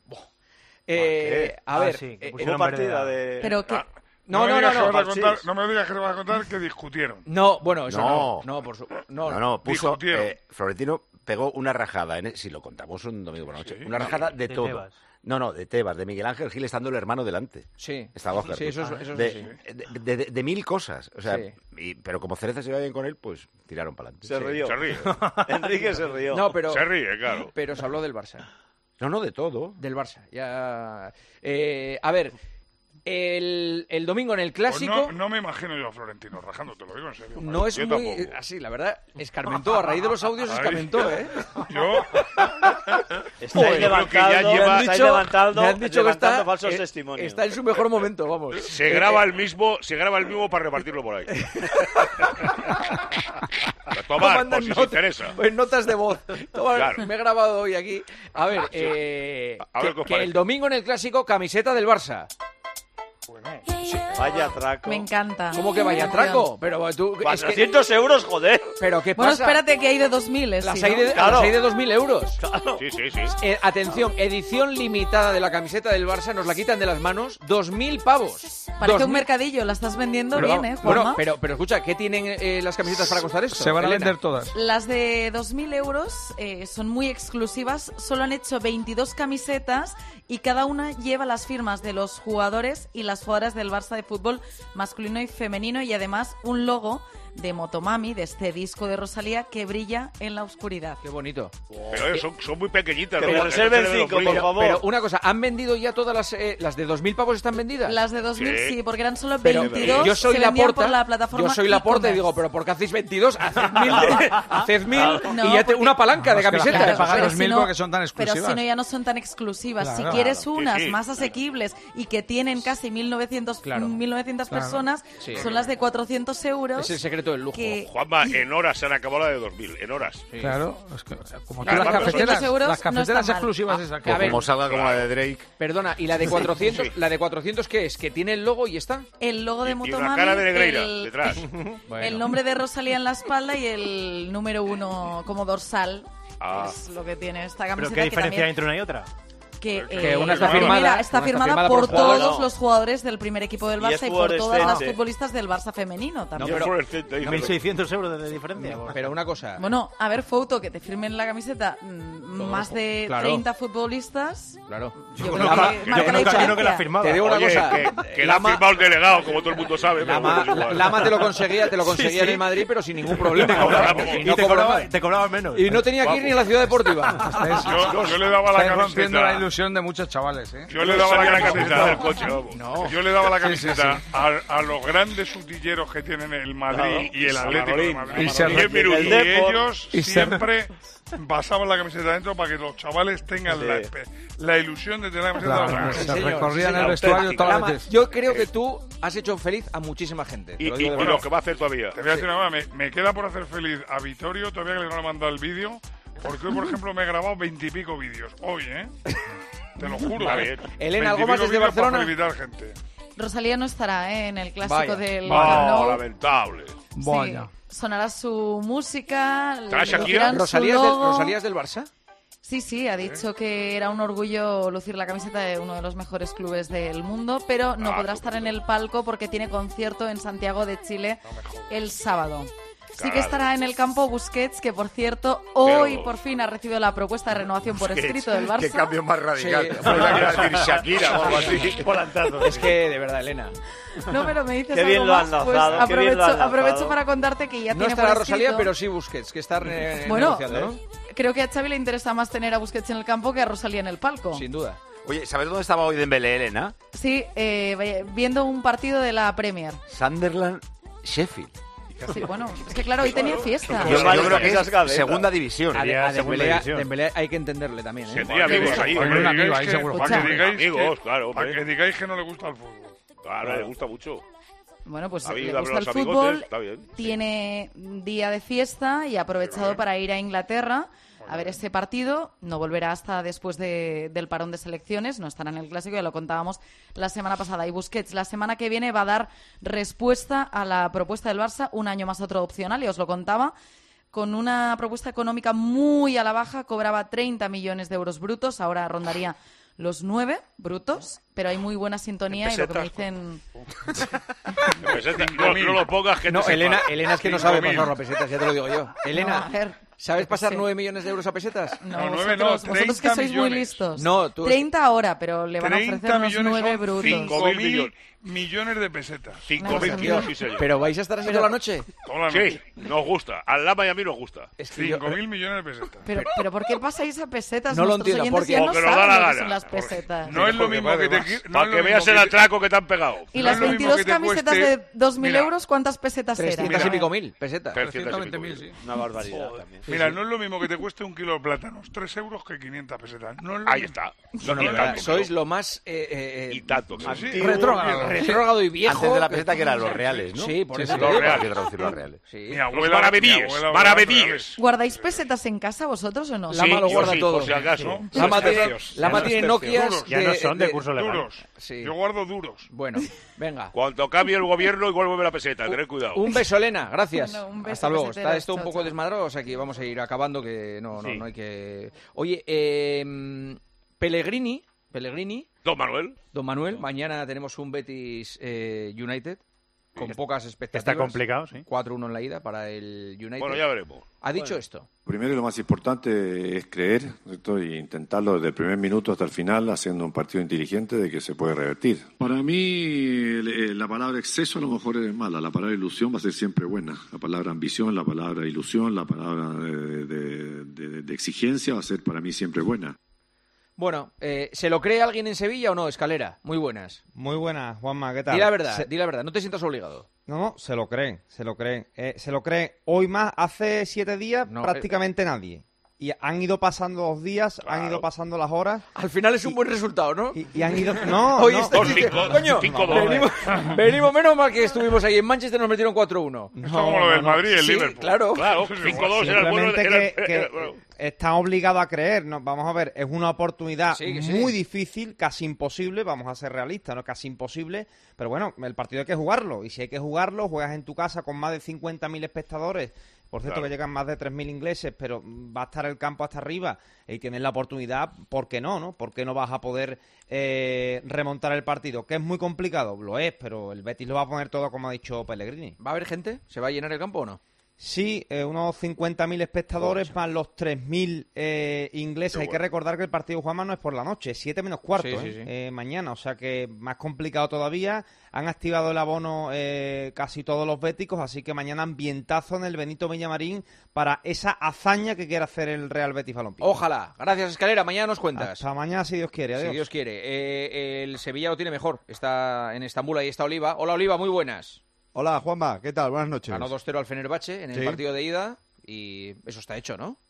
Eh, a Ah, ver, sí, que eh, pusieron Hubo partida verde. de... Pero que... Ah, no, me no, no, digas que no. vas a Parchís. contar- no me digas que te vas a contar que discutieron. No, bueno, eso no. No. No, por su... no, No, no, puso Discutieron. eh, Florentino pegó una rajada, en, si lo contamos un domingo por la noche, Sí, una rajada de, de todo. Tebas. No, no, de Tebas, de Miguel Ángel Gil estando el hermano delante. Sí. Estaba Oscar. Sí, eso es, eso es de, sí. de, de, de, de mil cosas. O sea, Sí. y, pero como Cereza se iba bien con él, pues tiraron para adelante. Se rió. Se ríe. Enrique se rió. No, pero, Se ríe, claro. pero se habló del Barça. No, no, de todo. Del Barça. Ya... Eh, a ver, el, el domingo en el Pues Clásico... no, no me imagino yo a Florentino rajando, te lo digo en serio. No es Yo muy... tampoco. Así, la verdad, escarmentó. A raíz de los audios Ay. escarmentó, ¿eh? Yo, Estáis Yo creo que ya levantando, lleva- estáis levantando, me han dicho que levantando está, falsos eh, testimonios. está en su mejor momento, vamos. Se Eh, graba eh, el mismo, se graba el mismo para repartirlo por ahí. Para ¿cómo tomar, andan por si os notas? interesa. Pues notas de voz. Toma, Claro. Me he grabado hoy aquí. A ver, eh, A ver que, qué os que parece. el domingo en el Clásico, camiseta del Barça. Vaya traco. Me encanta. ¿Cómo que vaya traco? Pero tú... es que- cuatrocientos euros, joder. ¿Pero qué Bueno, pasa? espérate que hay de dos mil, Las sí, hay ¿no? de, Claro. las hay de dos mil euros. Sí, sí, sí. Eh, atención, edición limitada de la camiseta del Barça, nos la quitan de las manos, dos mil pavos. Parece dos un mil. mercadillo, la estás vendiendo Pero bien, vamos, ¿eh, Juanma? bueno, pero, pero escucha, ¿qué tienen eh, las camisetas para costar esto? Se van a Elena? vender todas. Las de dos mil euros eh, son muy exclusivas, solo han hecho veintidós camisetas y cada una lleva las firmas de los jugadores y las jugadoras del Barça de fútbol masculino y femenino y además un logo de Motomami, de este disco de Rosalía, que brilla en la oscuridad. Qué bonito. Pero eh, son, son muy pequeñitas. Que ¿no? me reserven Entonces, cinco, los por brillos. favor. Pero una cosa, ¿han vendido ya todas las... eh, las de dos mil pavos están vendidas? Las de dos mil Sí. sí, porque eran solo Pero veintidós, yo soy se la vendían porta, por la plataforma yo soy la porta y e-commerce. digo, pero ¿por qué hacéis veintidós? Haced mil, de- haced mil No, y ya te, porque- una palanca de No, es que la camisetas. gente paga pero dos mil si no- porque son tan Pero exclusivas. si no, ya no son tan exclusivas. Claro. si quieres Claro. unas Sí, sí. más asequibles y que tienen casi mil novecientos, Claro. mil novecientas Claro. personas, Sí. son las de cuatrocientos euros. Es el secreto del lujo. que- Juanma, en horas se han acabado la de dos mil. En horas. Sí. Claro, es que, como tú Claro, las claro, cafeteras, euros las no cafeteras está mal. exclusivas Ah, esas a que ver, Como salga como la de Drake. Perdona, ¿y la de cuatrocientos? Sí. ¿La de cuatrocientos qué es? ¿Que tiene el logo y está? El logo de Y- y una Motomami, cara de Negreira el, detrás. el nombre de Rosalía en la espalda y el número uno como dorsal. Ah. Es lo que tiene esta ¿Pero camiseta. qué que diferencia hay también- entre una y otra? que, Que eh, una está la firmada, primera está una está firmada firmada por por todos jugadores. los jugadores del primer equipo del Y es Barça y, por todas las fluorescente. futbolistas del Barça femenino también. No, pero... fluorescente, dice. mil seiscientos euros de diferencia. Pero una cosa... Bueno, a ver, foto, que te firmen la camiseta mm, Todos más los- de claro. treinta futbolistas. Claro. Yo Yo creo Lama- que yo marca la nunca creo que la diferencia. firmaba. Te digo una Oye, cosa. que, que la ha Lama- firmado el delegado, como todo el mundo sabe. pero Lama, bueno, es igual. Lama te lo conseguía, te lo conseguía Sí, sí. en el Madrid, pero sin ningún problema. te cobraba- Y y no y te cobraba- cobraba, te cobraba menos. y no tenía que ir ni a la ciudad deportiva. yo, yo le daba la estáis rompiendo la camiseta. ilusión de muchos chavales, ¿eh? Yo le daba la Salía camiseta del coche, vamos. No. Yo le daba la Sí, sí, camiseta A, a los grandes sutilleros que tienen el Madrid Claro. y el A Atlético de Manolín. Madrid. Y se diez re- minutos. el Y Depor. ellos Y se- siempre pasaban la camiseta dentro para que los chavales tengan Sí. la, espe- la ilusión de tener la camiseta Claro, blanca. se señor, recorrían sí, el sí, vestuario auténtica. todas Lama, las veces. yo creo que tú has hecho feliz a muchísima gente. Te Y, lo y, digo de y verdad. lo que va a hacer todavía. Te voy a decir una cosa, me, me queda por hacer feliz a Vittorio, todavía que le no he mandado el vídeo, porque hoy, por ejemplo, me he grabado veintipico vídeos. Hoy, ¿eh? Te lo juro. Vale. ¿eh? Elena, ¿algo más veintipico desde vídeos para Barcelona? felicitar gente. Rosalía no estará ¿eh? en el clásico Vaya. del No, Camp Nou. lamentable. Vaya. Sí, sonará su música. ¿Estará le Shakira? lucirán su ¿Rosalía es, del, logo. ¿Rosalía es del Barça? Sí, sí, ha dicho que era un orgullo lucir la camiseta de uno de los mejores clubes del mundo, pero no Ah, podrá pues estar en el palco porque tiene concierto en Santiago de Chile el sábado. Sí que Claro. estará en el campo Busquets, que por cierto, hoy Pero- por fin ha recibido la propuesta de renovación por escrito del Barça. Qué cambio más radical. Sí. Pensaba que iba a decir Shakira o algo así. Es que, de verdad, Elena. No, pero me dices Qué bien algo lo han más, pues lanzado, qué bien aprovecho, lo han lanzado. aprovecho para contarte que ya No tiene estará por Rosalía, escrito- pero sí Busquets, que está eh, Bueno, negociando, ¿no? creo que a Xavi le interesa más tener a Busquets en el campo que a Rosalía en el palco. Sin duda. Oye, ¿sabes dónde estaba hoy Dembélé, Elena? Sí, eh, vaya- viendo un partido de la Premier. Sunderland, Sheffield. Sí, bueno, es que claro, hoy tenía fiesta. Yo, Vale, yo creo que esas es gavetas. segunda división. A, Sería a segunda Dembélé, división. Dembélé hay que entenderle también, ¿eh? Tendría amigos ahí. Con Para un que amigo digáis ahí que- seguro. para que digáis Amigos, que- claro, para hombre. que digáis que no le gusta el fútbol. Claro, le gusta mucho. Bueno, pues A mí, le a gusta los el amigotes, fútbol, está bien. tiene día de fiesta y ha aprovechado para ir a Inglaterra a ver ese partido. No volverá hasta después de- del parón de selecciones, no estará en el Clásico, ya lo contábamos la semana pasada. Y Busquets la semana que viene va a dar respuesta a la propuesta del Barça, un año más otro opcional, y os lo contaba. Con una propuesta económica muy a la baja, cobraba treinta millones de euros brutos, ahora rondaría los nueve brutos, pero hay muy buena sintonía y lo que me dicen... Peseta, no, no lo pongas que No, te Elena, sepa. Elena es que no Cinco sabe mil. pasar las pesetas, ya te lo digo yo. No, Elena, a ver, ¿Sabes Yo qué pasar sé. nueve millones de euros a pesetas? No, No, nueve no, vosotros, vosotros que treinta sois muy millones. listos. No, tú- treinta ahora, pero le van a ofrecer treinta unos millones nueve son brutos. cinco mil millones. millones de pesetas. cinco mil No, kilos, no. sí, señor. ¿Pero vais a estar así Pero- toda la noche? Toda la Sí, noche. nos gusta. Al Lama y a mí nos gusta. Es que yo- cinco mil millones de pesetas. Pero, pero ¿por qué pasáis a pesetas? No lo Nuestros entiendo, oyentes porque- ya no porque nos da saben la lo que gana. son las Porque pesetas. No es lo Porque mismo vale que te... más. qui- no Para es que lo veas mismo el que te- atraco que te han pegado. ¿Y no las es lo mismo veintidós que te camisetas cueste- de dos mil Mira, euros, cuántas pesetas eran? trescientos y Mira. pico mil pesetas. trescientos y pico mil, mil. sí. Una barbaridad también. Mira, no es lo mismo que te cueste un kilo de plátanos, tres euros que quinientas pesetas. No es lo Ahí mismo. está. No, no, Y de verdad, tanto, sois pero- lo más eh, eh, Y tanto. que- Así, retrógrado, retrógrado y viejo. Antes de la peseta que eran los reales, ¿no? Sí, por eso sí, te digo. hay que traducir los reales. Sí. Mi Los abuela, maravedíes, mi abuela, maravedíes. ¿Guardáis pesetas en casa vosotros o no? Lama Sí, lo yo guarda sí, todo. por si acaso. ¿no? Lama Los tiene, tercios. Lama Ya tiene los Nokias tercios. Ya no son de curso legal. Duros. Sí. Yo guardo duros. Bueno, venga. Cuando cambie el gobierno, igual vuelve la peseta. Tened cuidado. Un beso, Elena, gracias. Bueno, un beso, Hasta luego. pesetero, Está esto un chao, poco chao. desmadrado, o sea que vamos a ir acabando, que no, no, Sí. no hay que... Oye, eh, Pellegrini, Pellegrini, Don Manuel. don Manuel, mañana tenemos un Betis eh, United con pocas expectativas. Está complicado, sí. cuatro uno en la ida para el United. Bueno, ya veremos. Ha dicho esto. Primero y lo más importante es creer, ¿cierto? Y intentarlo desde el primer minuto hasta el final, haciendo un partido inteligente de que se puede revertir. Para mí, el- la palabra exceso a lo mejor es mala, la palabra ilusión va a ser siempre buena. La palabra ambición, la palabra ilusión, la palabra de, de- de- de exigencia va a ser para mí siempre buena. Bueno, eh, ¿se lo cree alguien en Sevilla o no, Escalera? Muy buenas. Muy buenas, Juanma, ¿qué tal? Di la verdad, Se- di la verdad, no te sientas obligado. No, no, se lo creen, se lo creen. Eh, se lo creen hoy más, hace siete días No, prácticamente nadie. Y han ido pasando los días, han ido pasando las horas Al final es un buen resultado, ¿no? y, y han ido... No, Hoy no, está Dos diciendo, cinco, coño, cinco, dos. venimos, venimos, menos mal que estuvimos ahí en Manchester, nos metieron cuatro uno. Esto es como lo del Madrid y el Sí, Liverpool. claro. Claro, Eso es cinco igual. dos era el bueno. Simplemente Era, que, que era- bueno. están obligados a creer. ¿no? Vamos a ver, es una oportunidad Sí, que sí. muy difícil, casi imposible, vamos a ser realistas, ¿no? Casi imposible, pero bueno, el partido hay que jugarlo, y si hay que jugarlo, juegas en tu casa con más de cincuenta mil espectadores, por cierto Claro. que llegan más de tres mil ingleses, pero va a estar el campo hasta arriba, y tienes la oportunidad, ¿por qué no? no? ¿Por qué no vas a poder eh, remontar el partido? ¿Que es muy complicado? Lo es, pero el Betis lo va a poner todo como ha dicho Pellegrini. ¿Va a haber gente? ¿Se va a llenar el campo o no? Sí, eh, unos cincuenta mil espectadores más los tres mil eh, ingleses. Qué Hay que bueno. recordar que el partido, Juanma, no es por la noche, es siete menos cuarto Sí, sí, eh, sí. eh, mañana, o sea que más complicado todavía. Han activado el abono eh, casi todos los béticos, así que mañana ambientazo en el Benito Villamarín para esa hazaña que quiere hacer el Real Betis Balompié. Ojalá. Gracias, Escalera. Mañana nos cuentas. Hasta mañana, si Dios quiere. Si Adiós. Dios quiere. Eh, el Sevilla lo tiene mejor. Está en Estambul, ahí está Oliva. Hola, Oliva, muy buenas. Hola, Juanma, ¿qué tal? Buenas noches. Ganó dos cero al Fenerbahce en el Sí. partido de ida y eso está hecho, ¿no?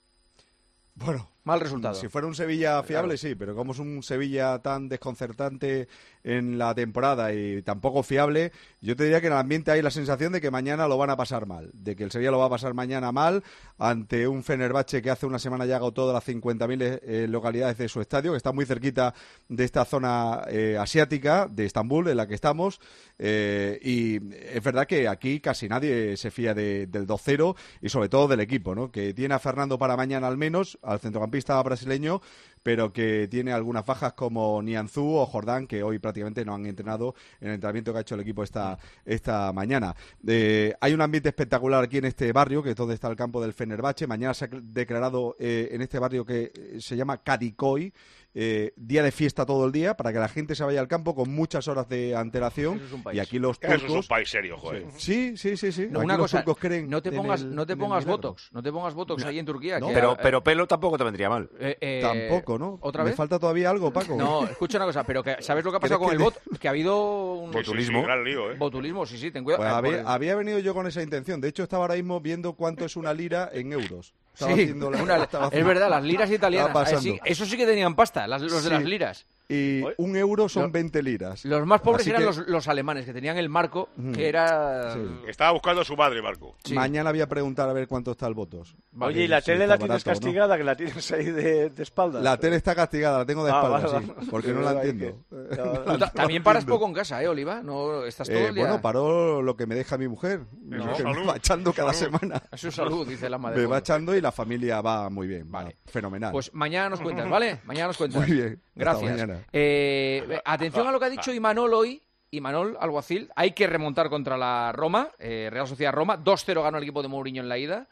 Bueno, Mal resultado. si fuera un Sevilla fiable, sí, pero como es un Sevilla tan desconcertante en la temporada y tan poco fiable, yo te diría que en el ambiente hay la sensación de que mañana lo van a pasar mal, de que el Sevilla lo va a pasar mañana mal ante un Fenerbahce que hace una semana ya agotó las cincuenta mil eh, localidades de su estadio, que está muy cerquita de esta zona eh, asiática de Estambul, en la que estamos, eh, y es verdad que aquí casi nadie se fía de- del dos cero y sobre todo del equipo, ¿no? Que tiene a Fernando para mañana al menos, al centrocampista brasileño, pero que tiene algunas bajas como Nianzú o Jordán, que hoy prácticamente no han entrenado en el entrenamiento que ha hecho el equipo esta, esta mañana. Eh, hay un ambiente espectacular aquí en este barrio, que es donde está el campo del Fenerbahce. Mañana se ha declarado eh, en este barrio que eh, se llama Kadikoy, eh, día de fiesta todo el día, para que la gente se vaya al campo con muchas horas de antelación. Eso es un país. Y aquí los Eso es un turcos... país serio, joder. Sí, sí, sí, sí. No, Aquí una los cosa, turcos creen no te en pongas, el- no te en el pongas milagro. botox, no te pongas botox ahí en Turquía. No, que, Pero, eh, pero pelo tampoco te vendría mal. eh, eh, Tampoco, ¿no? ¿Otra ¿Me vez? falta todavía algo, Paco? No, escucha una cosa, pero que, ¿sabes lo que ha pasado con ¿Crees el que bot? Que ha habido un Sí, sí, sí, gran lío, ¿eh? botulismo, sí, sí, ten cuidado. Pues Ah, había, por- había venido yo con esa intención. De hecho, estaba ahora mismo viendo cuánto es una lira en euros. Estaba Sí, haciendo la- una- estaba es haciendo- verdad, las liras italianas. Estaba eh, pasando. sí, eso sí que tenían pasta, las- los de Sí. las liras. Y un euro son Lo- veinte liras. Los más pobres Así eran que los, los alemanes, que tenían el marco, Ujú. que era... Sí. Estaba buscando a su madre, Marco. Sí. Mañana voy a preguntar a ver cuánto está el votos. Oye, ¿y la Si tele está la tienes barato o no. castigada, que la tienes ahí de, de espaldas? La tele está castigada, la tengo de Ah, espaldas, vale, sí, vale. porque no Sí, la ahí entiendo. que- No no, la- Tú ta- no también la paras entiendo. poco en casa, ¿eh, Oliva? No, estás todo Eh, el día... bueno, paró lo que me deja mi mujer, Eso, que me salud, va echando cada salud. semana. A su salud, dice la madre. Me va echando y la familia va muy bien, Vale. va fenomenal. Pues mañana nos cuentas, ¿vale? Mañana nos cuentas. Muy bien, hasta Gracias. mañana. Eh, atención a lo que ha dicho Imanol hoy. Imanol Alguacil, hay que remontar contra la Roma, eh, Real Sociedad Roma. dos cero ganó el equipo de Mourinho en la ida.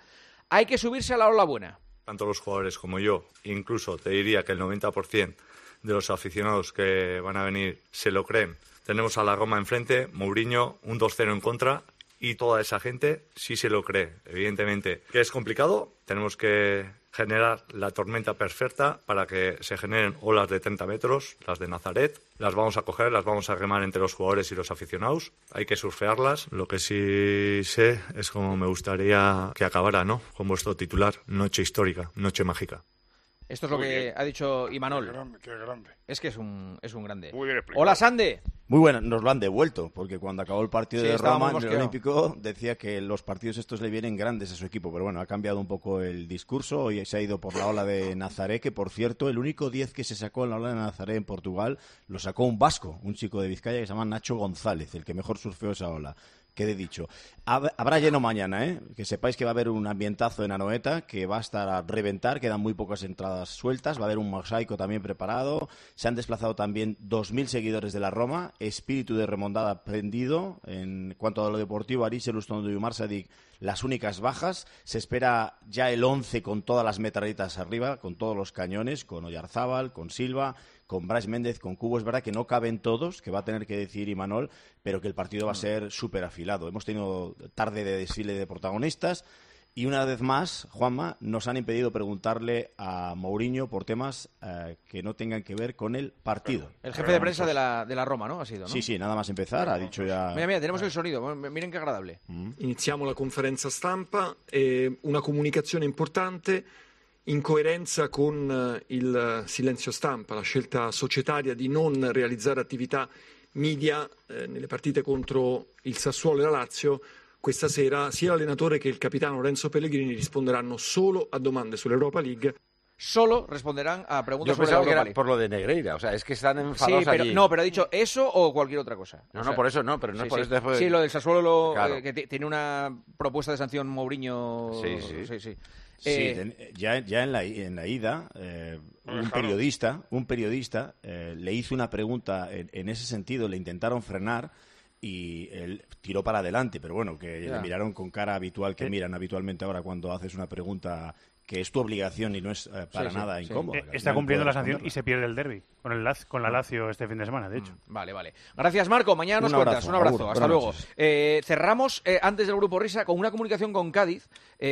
Hay que subirse a la ola buena. Tanto los jugadores como yo, incluso te diría que el noventa por ciento de los aficionados que van a venir se lo creen. Tenemos a la Roma enfrente, Mourinho, un dos cero en contra, y toda esa gente sí se lo cree. Evidentemente, que es complicado, tenemos que generar la tormenta perfecta para que se generen olas de treinta metros, las de Nazaret. Las vamos a coger, las vamos a remar entre los jugadores y los aficionados. Hay que surfearlas. Lo que sí sé es cómo me gustaría que acabara, ¿no? Con vuestro titular, noche histórica, noche mágica. Esto es lo Muy que bien. ha dicho Imanol. Qué grande, qué grande. Es que es un, es un grande. Muy bien explicado. Hola, Sande. Muy bueno, nos lo han devuelto, porque cuando acabó el partido Sí, de estábamos Roma en el mosqueados. Olímpico decía que los partidos estos le vienen grandes a su equipo, pero bueno, ha cambiado un poco el discurso, hoy se ha ido por la ola de Nazaré, que por cierto, el único diez que se sacó en la ola de Nazaré en Portugal lo sacó un vasco, un chico de Vizcaya que se llama Nacho González, el que mejor surfeó esa ola. Quede dicho. Hab- Habrá lleno mañana, ¿eh? Que sepáis que va a haber un ambientazo en Anoeta que va a estar a reventar, quedan muy pocas entradas sueltas, va a haber un mosaico también preparado, se han desplazado también dos mil seguidores de la Roma, espíritu de remontada prendido. En cuanto a lo deportivo, Aris, Elustondo y Umar Sadik, las únicas bajas. Se espera ya el once con todas las metralletas arriba, con todos los cañones, con Oyarzábal, con Silva, con Brais Méndez, con Cubo. Es verdad que no caben todos, que va a tener que decidir Imanol, pero que el partido va a ser súper afilado. Hemos tenido tarde de desfile de protagonistas y una vez más, Juanma, nos han impedido preguntarle a Mourinho por temas eh, que no tengan que ver con el partido. El jefe de prensa de la, de la Roma, ¿no? Ha sido, ¿no? Sí, sí, nada más empezar, ha dicho ya... Mira, mira, tenemos el sonido. Miren qué agradable. Iniziamo la conferenza stampa, eh, una comunicazione importante in coerenza con eh, il silenzio stampa, la scelta societaria di non realizzare attività media eh, nelle partite contro il Sassuolo e la Lazio. Questa sera sia l'allenatore che il capitano Lorenzo Pellegrini risponderanno solo a domande sull'Europa League. Solo responderán a preguntas Yo sobre la pensaba que Europa era League. por lo de Negreira, o sea, es que están Sí, enfadados pero, allí. no, pero ha dicho eso o cualquier otra cosa. No, O no, sea, por eso no, pero no sí, es por sí. eso. después- Sí, lo del Sassuolo, lo, Claro. eh, que t- tiene una propuesta de sanción Mourinho. Sí, sí. sí, sí. Sí, Eh, ten- ya, ya en la, en la ida, eh, un Dejaron. periodista, un periodista eh, le hizo una pregunta en, en ese sentido, le intentaron frenar y él tiró para adelante, pero bueno, que Ya. le miraron con cara habitual que Eh. miran habitualmente ahora cuando haces una pregunta que es tu obligación y no es eh, para Sí, sí, nada sí. incómoda. Eh, que al Está final cumpliendo la puede sanción responderla. y se pierde el derbi con, el Laz- con la Lazio este fin de semana, de hecho. Vale, vale. Gracias, Marco. Mañana nos Un cuentas. abrazo, Un abrazo. Agur, Hasta buenas luego. noches. Eh, cerramos eh, antes del Grupo Risa con una comunicación con Cádiz.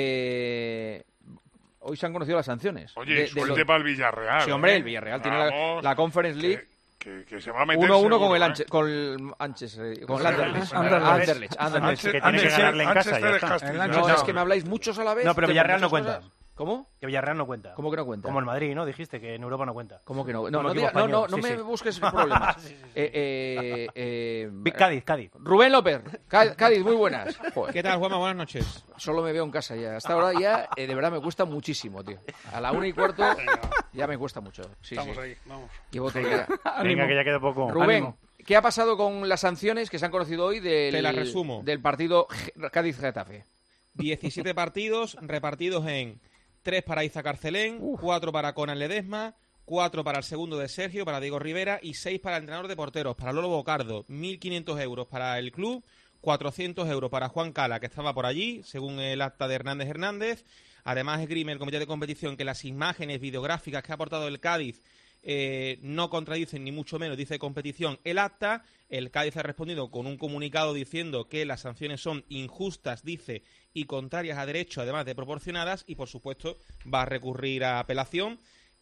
Eh, hoy se han conocido las sanciones. Oye, de- de suerte lo- para el Villarreal. Sí, hombre, ¿eh? el Villarreal tiene la, Vamos, la Conference League. Que, que se va a meter uno uno con seguro, el ¿eh? Anche, con el Anches, eh, con el Sí, Anderlecht. Anderlecht. Anderlecht, Anderlecht. Que tiene que ganarle en casa, ya está. El Anche No, no. es que me habláis muchos a la vez. No, pero tengo Villarreal no muchas cuenta. cosas. ¿Cómo? Que Villarreal no cuenta. ¿Cómo que no cuenta? Como el Madrid, ¿no? Dijiste que en Europa no cuenta. ¿Cómo que no? No, Como no, equipo diga- no, no, español, no sí, me sí. busques problemas. Sí, sí, sí. Eh, eh, eh, Cádiz, Cádiz. Rubén López, Cá- Cádiz, muy buenas. Joder. ¿Qué tal, Juanma? Buenas noches. Solo me veo en casa ya. Hasta ahora ya, eh, de verdad, me cuesta muchísimo, tío. A la una y cuarto ya me cuesta mucho. Sí, Estamos sí. ahí, vamos. Llevo todo el día. Venga, que ya queda poco. Rubén, Ánimo. ¿qué ha pasado con las sanciones que se han conocido hoy del, Te las resumo. del partido G- Cádiz-Getafe? diecisiete partidos repartidos en tres para Iza Carcelén, cuatro para Conan Ledesma, cuatro para el segundo de Sergio, para Diego Rivera y seis para el entrenador de porteros, para Lolo Bocardo, mil quinientos euros para el club, cuatrocientos euros para Juan Cala, que estaba por allí, según el acta de Hernández Hernández. Además, esgrime el comité de competición que las imágenes videográficas que ha aportado el Cádiz eh, no contradicen ni mucho menos, dice competición, el acta. El Cádiz ha respondido con un comunicado diciendo que las sanciones son injustas, dice, y contrarias a derecho, además de proporcionadas, y por supuesto va a recurrir a apelación.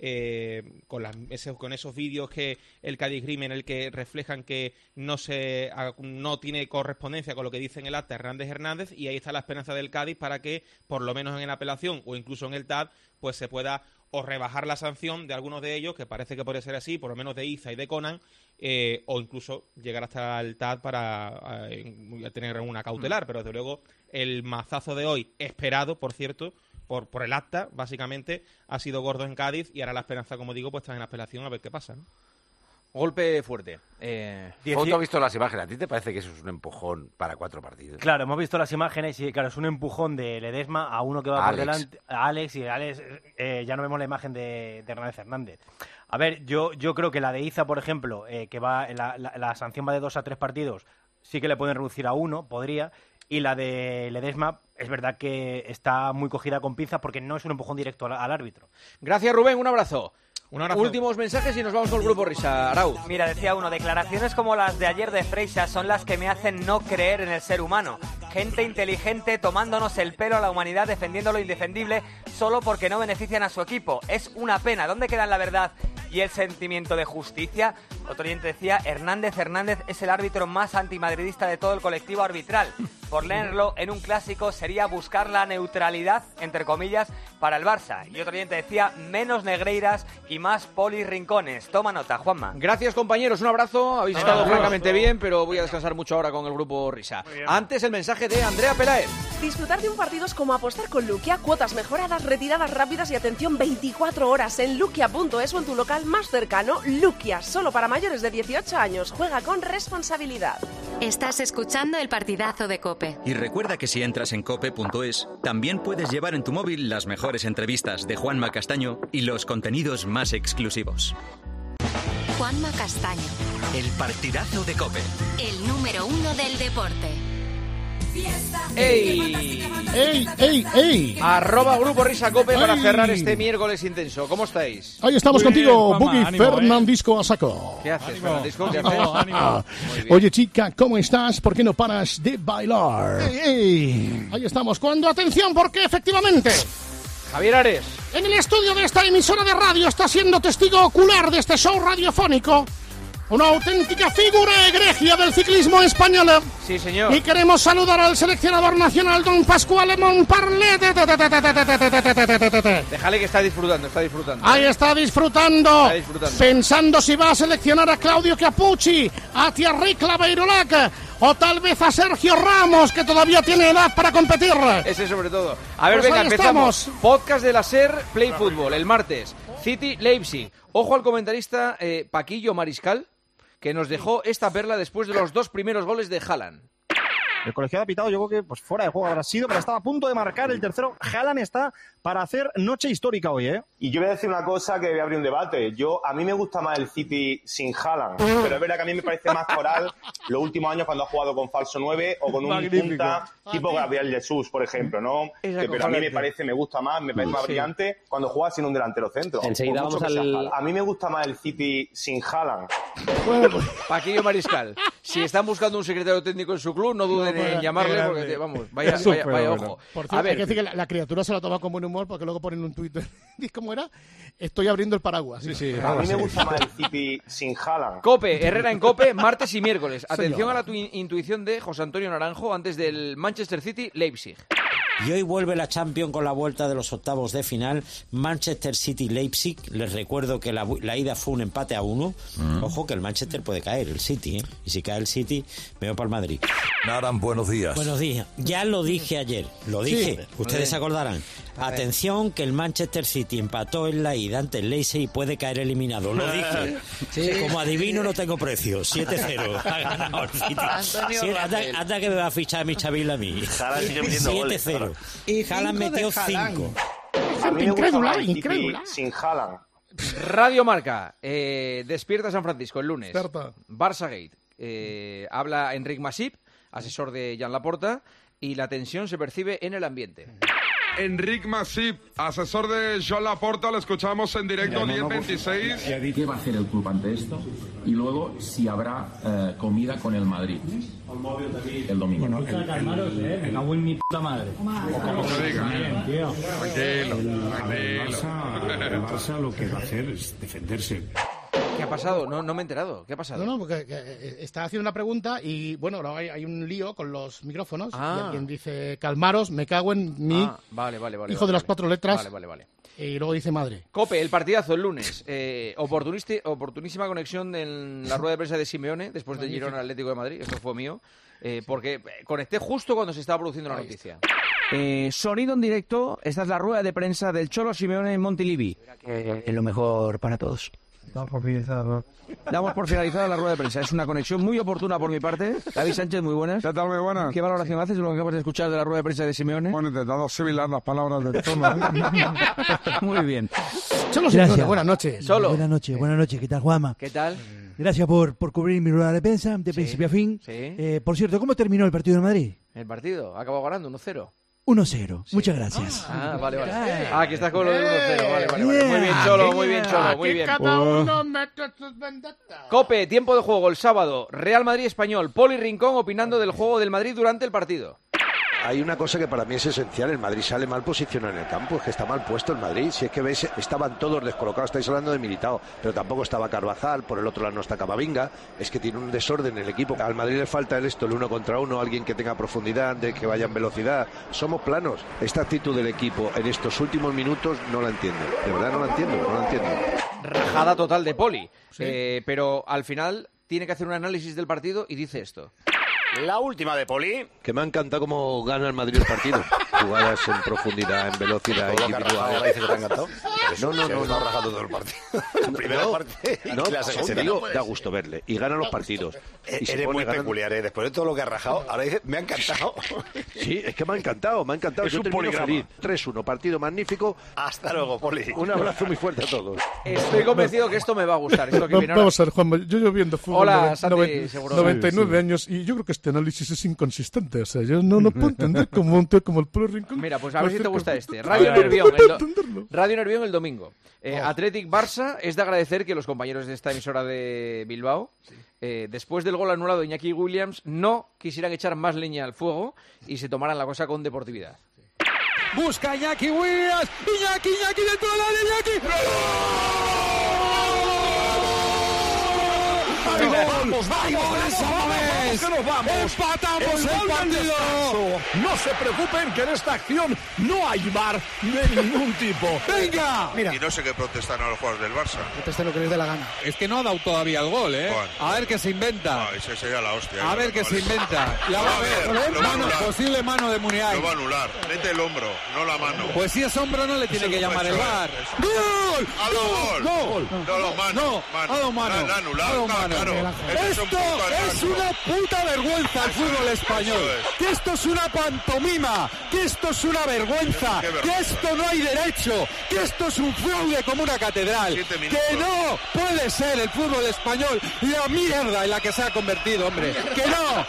Eh, con, las, ese, con esos vídeos que el Cádiz Grime en el que reflejan que no se a- no tiene correspondencia con lo que dice en el acta Hernández Hernández, y ahí está la esperanza del Cádiz para que por lo menos en la apelación o incluso en el T A D pues se pueda o rebajar la sanción de algunos de ellos, que parece que puede ser así, por lo menos de Iza y de Conan, eh, o incluso llegar hasta el T A D para eh, tener una cautelar, pero desde luego el mazazo de hoy, esperado por cierto, Por, por el acta, básicamente, ha sido gordo en Cádiz y ahora la esperanza, como digo, pues está en la apelación a ver qué pasa, ¿no? Golpe fuerte. Eh, Foto ha visto las imágenes. ¿A ti te parece que eso es un empujón para cuatro partidos? Claro, hemos visto las imágenes y claro, es un empujón de Ledesma a uno que va por Alex. delante, a Alex, y Alex eh, ya no vemos la imagen de, de Hernández Hernández. A ver, yo, yo creo que la de Iza, por ejemplo, eh, que va la, la, la sanción va de dos a tres partidos, sí que le pueden reducir a uno, podría. Y la de Ledesma es verdad que está muy cogida con pinzas porque no es un empujón directo al, al árbitro. Gracias, Rubén, un abrazo. Un abrazo. Últimos mensajes y nos vamos con el Grupo Risa. Arauz. Mira, decía uno, declaraciones como las de ayer de Freixa son las que me hacen no creer en el ser humano. Gente inteligente tomándonos el pelo a la humanidad, defendiendo lo indefendible solo porque no benefician a su equipo. Es una pena. ¿Dónde quedan la verdad y el sentimiento de justicia? Otro oyente decía, Hernández Hernández es el árbitro más antimadridista de todo el colectivo arbitral. Por leerlo en un clásico sería buscar la neutralidad, entre comillas, para el Barça. Y otro oyente decía, menos Negreiras y más Poli Rincones. Toma nota, Juanma. Gracias, compañeros. Un abrazo. Habéis estado Adiós. francamente bien, pero voy a descansar mucho ahora con el Grupo Risa. Antes, el mensaje de Andrea Pelaez. Disfrutar de un partido es como apostar con Luquia. Cuotas mejoradas, retiradas rápidas y atención veinticuatro horas en luquia punto es o en tu local más cercano. Luquia, solo para mayores de dieciocho años. Juega con responsabilidad. Estás escuchando el partidazo de COPE. Y recuerda que si entras en cope punto es, también puedes llevar en tu móvil las mejores entrevistas de Juanma Castaño y los contenidos más exclusivos. Juanma Castaño. El partidazo de COPE. El número uno del deporte. ¡Ey! ¡Ey, ey, ey! Arroba Grupo Risa Cope para ¡Ay! cerrar este miércoles intenso. ¿Cómo estáis? Ahí estamos Muy contigo, bien, Juanma, Buggy ánimo, Fernandisco a saco. ¿Qué haces, Ánimo. Fernandisco? ¿Qué Ánimo, haces? ánimo. Muy bien. Oye, chica, ¿cómo estás? ¿Por qué no paras de bailar? ¡Ey, ey! Ahí estamos. Cuando, atención, porque efectivamente... Javier Ares. En el estudio de esta emisora de radio está siendo testigo ocular de este show radiofónico una auténtica figura egregia del ciclismo español. Sí, señor. Y queremos saludar al seleccionador nacional, don Pascual Montparlet. Déjale que está disfrutando, está disfrutando. Ahí está disfrutando, Está disfrutando. pensando si va a seleccionar a Claudio Capucci, a Thierry Claveirolac o tal vez a Sergio Ramos, que todavía tiene edad para competir. Ese sobre todo. A ver, Pues venga, ahí empezamos. estamos. Podcast de la SER, Play Football, el martes. City Leipzig. Ojo al comentarista eh, Paquillo Mariscal, que nos dejó esta perla después de los dos primeros goles de Haaland. El colegiado ha pitado, yo creo que pues fuera de juego habrá sido, pero estaba a punto de marcar el tercero. Haaland está para hacer noche histórica hoy, ¿eh? Y yo voy a decir una cosa que voy a abrir un debate. Yo, a mí me gusta más el City sin Haaland, pero es verdad que a mí me parece más coral los últimos años cuando ha jugado con falso nueve o con un Magnífico. punta tipo Gabriel Jesús, por ejemplo, ¿no? Es Que, pero a mí me acojonante. parece, me gusta más, me parece más Sí. brillante cuando juega sin un delantero centro. Enseguida Por mucho vamos que sea al- Haaland. A mí me gusta más el City sin Haaland. Paquillo Mariscal. Si están buscando un secretario técnico en su club, no duden No, en qué llamarle grande. porque, te- vamos, vaya, Es vaya, un vaya fenómeno. ojo. Por A cierto, hay ver, que decir que la, la criatura se lo toma con buen humor porque luego ponen un Twitter. ¿Cómo era? Estoy abriendo el paraguas. Sí, sí. A mí me gusta más el City sin Haaland. Cope, Herrera en Cope, martes y miércoles. Atención Señor. a la tu- intuición de José Antonio Naranjo antes del Manchester City Leipzig. Y hoy vuelve la Champions con la vuelta de los octavos de final. Manchester City-Leipzig. Les recuerdo que la, la ida fue un empate a uno. Mm. Ojo que el Manchester puede caer, el City, ¿eh? Y si cae el City, me voy para el Madrid. Naran, buenos días. Buenos días. Ya lo dije ayer. Lo Sí. dije. Ustedes Muy se bien. acordarán. Atención que el Manchester City empató en la ida ante el Leipzig y puede caer eliminado. Lo dije. Sí. Como adivino no tengo precio. siete cero. Ha ganado el City. Antonio Sí, anda, Rafael. anda que me va a fichar mi Chavil a mí. Haaland sigue metiendo goles, siete cero. Y Haaland cinco de metió Haaland. cinco. A mí me gusta incrédula, más el City incrédula. sin Haaland. Radio Marca, eh, despierta San Francisco el lunes. Despierta. Barça Gate. Eh, habla Enric Masip, asesor de Jan Laporta, y la tensión se percibe en el ambiente. Enric Masip, asesor de Joan Laporta, lo escuchamos en directo diez veintiséis. ¿Qué va a hacer el club ante esto? Y luego, si habrá eh, comida con el Madrid el domingo. Bueno, calmaros, eh, me cago en mi puta madre. Como se diga. Bien, tío. Tranquilo, El tranquilo. Barça, el Barça lo que va a hacer es defenderse. ¿Qué ha pasado? No, no me he enterado. ¿Qué ha pasado? No, no, porque que, eh, está haciendo una pregunta y, bueno, ahora hay, hay un lío con los micrófonos Ah. y alguien dice, calmaros, me cago en mi Ah, vale, vale, vale. hijo vale, de las vale. cuatro letras. Vale, vale, vale. Y luego dice madre. Cope, el partidazo el lunes. Eh, oportunisti- oportunísima conexión en la rueda de prensa de Simeone después de Magnífico. Girona Atlético de Madrid. Esto fue mío. eh, porque eh, conecté justo cuando se estaba produciendo la noticia. Eh, sonido en directo, esta es la rueda de prensa del Cholo Simeone en Montilivi. Es lo mejor para todos. Damos por finalizada la rueda de prensa. Es una conexión muy oportuna por mi parte. David Sánchez, muy buenas. ¿Qué tal, muy buenas? ¿Qué valoración haces de lo que acabas de escuchar de la rueda de prensa de Simeone? Bueno, he intentado asimilar las palabras de tono. Muy bien. Cholo Gracias. Simeone, buenas noches. Solo. Buenas noches, buenas noches. ¿Qué tal, Juanma? ¿Qué tal? Gracias por, por cubrir mi rueda de prensa, de Sí, principio a fin. sí. Eh, por cierto, ¿cómo terminó el partido de Madrid? El partido, ha acabado ganando uno cero. uno cero. Muchas gracias. Ah, vale, vale. Ah, aquí estás con lo del uno cero. Vale, vale, vale. Yeah. Muy bien, Cholo, muy Yeah. bien, Cholo, muy Aquí bien. cada uno mete sus vendetas. Cope, tiempo de juego el sábado. Real Madrid Español. Poli Rincón opinando del juego del Madrid durante el partido. Hay una cosa que para mí es esencial, el Madrid sale mal posicionado en el campo, es que está mal puesto el Madrid, si es que veis, estaban todos descolocados, estáis hablando de Militao, pero tampoco estaba Carvajal, por el otro lado no está Camavinga, es que tiene un desorden en el equipo, al Madrid le falta el esto, el uno contra uno, alguien que tenga profundidad, de que vaya en velocidad, somos planos, esta actitud del equipo en estos últimos minutos no la entiendo, de verdad no la entiendo, no la entiendo. Rajada total de Poli. Eh, pero al final tiene que hacer un análisis del partido y dice esto. La última de Poli. Que me ha encantado cómo gana el Madrid el partido. Jugadas en profundidad, en velocidad Todo lo que ha individual. rajado, dice que te ha encantado. No, no, Se no, está no. rajando todo el partido. La primera No, parte y no, la te segunda. digo, No da gusto verle. Y gana los partidos. Y se Eres pone muy ganando. peculiar, ¿eh? Después de todo lo que ha rajado, ahora dice, me ha encantado. Sí, es que me ha encantado, me ha encantado. Es Yo un termino poligrama. feliz. tres uno, partido magnífico. Hasta luego, Poli. Un abrazo muy fuerte a todos. Estoy convencido que esto me va a gustar. Esto que Va- viene ahora. Vamos a ver, Juanma, yo llevo viendo fútbol Hola, noven- Santi noven- Segurola. noventa y nueve Sí, sí. años y yo creo que este análisis es inconsistente. O sea, yo no, no puedo entender como un tío como el Polo Rincón. Mira, pues a ver puede si te ser gusta que- este. Radio No Nervión, el, puedo do- entenderlo. Radio Nervión el domingo. Eh, Athletic Barça, es de agradecer que los compañeros de esta emisora de Bilbao, eh, después del gol anulado de Iñaki Williams, no quisieran echar más leña al fuego y se tomaran la cosa con deportividad. Busca Iñaki Williams. Iñaki, Iñaki dentro del área. Iñaki. ¡Gol! ¡Vamos, vamos! ¡Vamos, que nos vamos! ¡Empatamos el partido! No se preocupen que en esta acción no hay bar de ningún tipo. ¡Venga! Y no sé qué protestan a los jugadores del Barça. Proteste lo que les dé la gana. Es que no ha dado todavía el gol, ¿eh? A ver qué se inventa. No, ese sería la hostia. A ¿eh? ver qué se Vale. inventa. La va a ver. Lo va a Mano, anular. posible mano de Muniain. Lo va a anular. Mete el hombro, no la mano. Pues si es hombro no le tiene que llamar el bar. ¡Gol! ¡Gol! ¡Ha dado gol! ¡Gol! No, no, mano. No, mano. ha dado mano. La, la ha anulado, Ha dado está mano. claro. Ese es un Esto puto es asco. una puta vergüenza el fútbol español. Que esto es una pantomima. Que esto es una vergüenza. Qué Que vergüenza. esto no hay derecho. Que esto es un fraude como una catedral. Siete minutos. Que no puede ser el fútbol español la mierda en la que se ha convertido, hombre. Que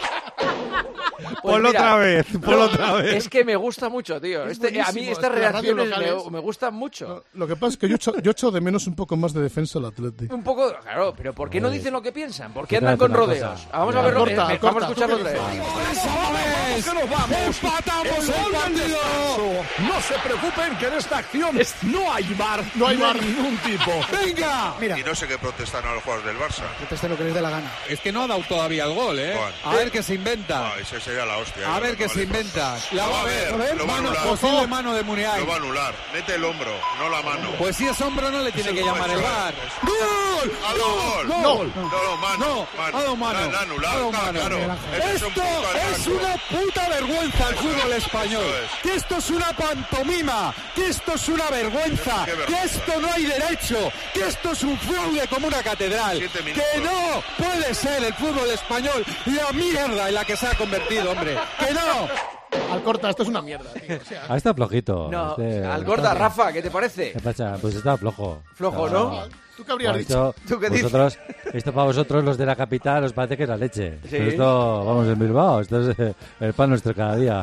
no. Pues Ponlo mira, otra vez, ponlo no, otra vez. Es que me gusta mucho, tío. Este, a mí buenísimo, estas es que las radios reacciones me, locales- me gustan mucho. Lo que pasa es que yo echo, yo echo de menos un poco más de defensa al Atlético. Un poco, claro, pero ¿por qué no dicen lo que piensan? ¿Por qué Yo te andan voy a con decir una rodeos? cosa. Ah, vamos a Mira, verlo, corta, eh, vamos a corta, escucharlo ¿tú otra qué vez. ¡Vamos! que nos vamos! ¡Empatamos el partido! No se preocupen que en esta acción no hay bar No hay de bar. ningún tipo. ¡Venga! Y no sé qué protestan a los jugadores del Barça. Proteste lo que les dé la gana. Es que no ha dado todavía el gol, ¿eh? Juan. A ver qué se inventa. No, ese sería la hostia. A ¿eh? ver qué Vale. se inventa. La Lo va a ver. lo va a Mano, anular. posible mano de Muniain. Lo va a anular. Mete el hombro, no la mano. Pues si es hombro no le tiene que llamar el bar. ¡Gol! ¡Ha dado gol! ¡Gol! No, no, mano. No, mano. ha dado mano. La, la ha anulado, Ha dado está mano. claro. Ese es un Esto puto es asco. una puta vergüenza el fútbol español. Que esto es una pantomima. Que esto es una vergüenza. Qué Que vergüenza. esto no hay derecho. Que esto es un fraude como una catedral. Siete minutos. Que no puede ser el fútbol español la mierda en la que se ha convertido, hombre. Que no. Alcorta, esto es una mierda, tío. O sea, Ah, está flojito. No, Este- Alcorta, Rafa, ¿qué te parece? ¿Qué pasa? Pues está flojo. Flojo, Está- ¿no? ¿Tú qué habrías Bueno, dicho? esto, ¿Tú qué vosotros, esto para vosotros, los de la capital, os parece que es la leche. Sí. Pero esto, vamos, en Bilbao, esto es eh, el pan nuestro cada día.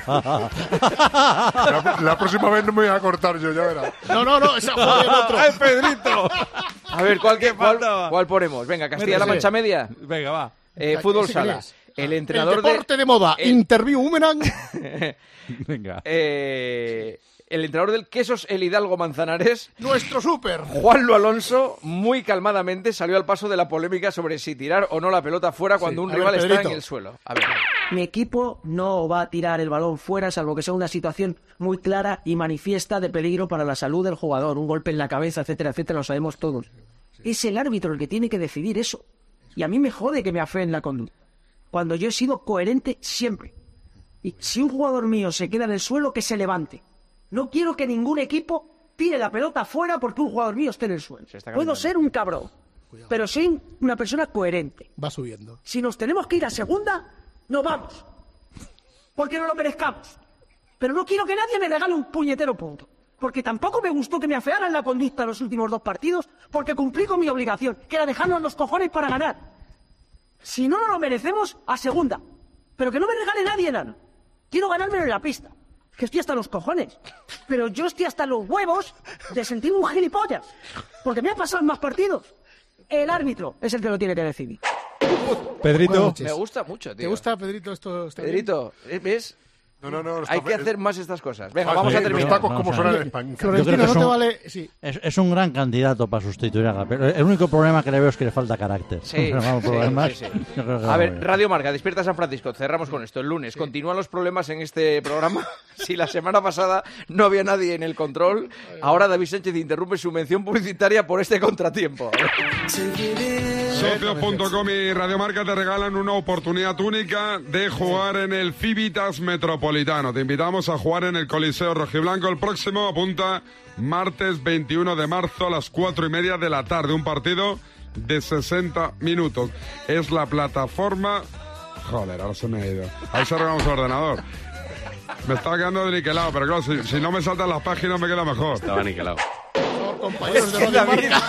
La, la próxima vez no me voy a cortar yo, ya verás. No, no, no, esa joder, otro. ¡Ay, Pedrito! A ver, ¿cuál, qué- cuál, faltaba? cuál ponemos? Venga, Castilla-La Mancha Media. Venga, va. Eh, fútbol ¿Ese sala. quién es? El El entrenador deporte de moda, el- Interview Boomerang. Venga. eh, el entrenador del Quesos El Hidalgo Manzanares, Nuestro súper. Juanlo Alonso, muy calmadamente salió al paso de la polémica sobre si tirar o no la pelota fuera cuando Sí, un a rival ver, está Pedrito. en el suelo. A ver. Mi equipo no va a tirar el balón fuera, salvo que sea una situación muy clara y manifiesta de peligro para la salud del jugador, un golpe en la cabeza, etcétera, etcétera, lo sabemos todos. Es el árbitro el que tiene que decidir eso. Y a mí me jode que me afeen la conducta, cuando yo he sido coherente siempre. Y si un jugador mío se queda en el suelo, que se levante. No quiero que ningún equipo tire la pelota fuera porque un jugador mío esté en el suelo. está Puedo calentando. ser un cabrón, pero soy una persona coherente. Va subiendo. Si nos tenemos que ir a segunda, nos vamos. Porque no lo merezcamos. Pero no quiero que nadie me regale un puñetero punto. porque tampoco me gustó que me afearan la conducta los últimos dos partidos, porque cumplí con mi obligación, que era dejarnos los cojones para ganar. Si no nos lo merecemos, a segunda. Pero que no me regale nadie nada. Quiero ganármelo en la pista. Que estoy hasta los cojones. Pero yo estoy hasta los huevos de sentir un gilipollas. Porque me ha pasado en más partidos. El árbitro es el que lo tiene que decidir. Pedrito. Me gusta mucho, tío. ¿Te gusta, Pedrito, esto? Está Pedrito, ¿ves? No, no, no. Hay que hacer más estas cosas. Venga, vamos a terminar. Los tacos como suenan en España. Florentino, no te vale... Sí. Es, es un gran candidato para sustituir a Gapero. El único problema que le veo es que le falta carácter. Sí, Vamos, sí, más, sí, sí. yo creo que A ver, bien. Radio Marca, Despierta San Francisco. Cerramos con esto. El lunes continúan los problemas en este programa. Si la semana pasada no había nadie en el control, ahora David Sánchez interrumpe su mención publicitaria por este contratiempo. Socios punto com y Radio Marca te regalan una oportunidad única de jugar en el Civitas Metropolitano. Te invitamos a jugar en el Coliseo Rojiblanco el próximo, apunta, martes veintiuno de marzo a las cuatro y media de la tarde. Un partido de sesenta minutos. Es la plataforma... Joder, ahora se me ha ido. Ahí cerramos el ordenador. Me estaba quedando niquelado, pero claro, si, si no me saltan las páginas me queda mejor. Estaba niquelado. Compañeros de Radio Marca.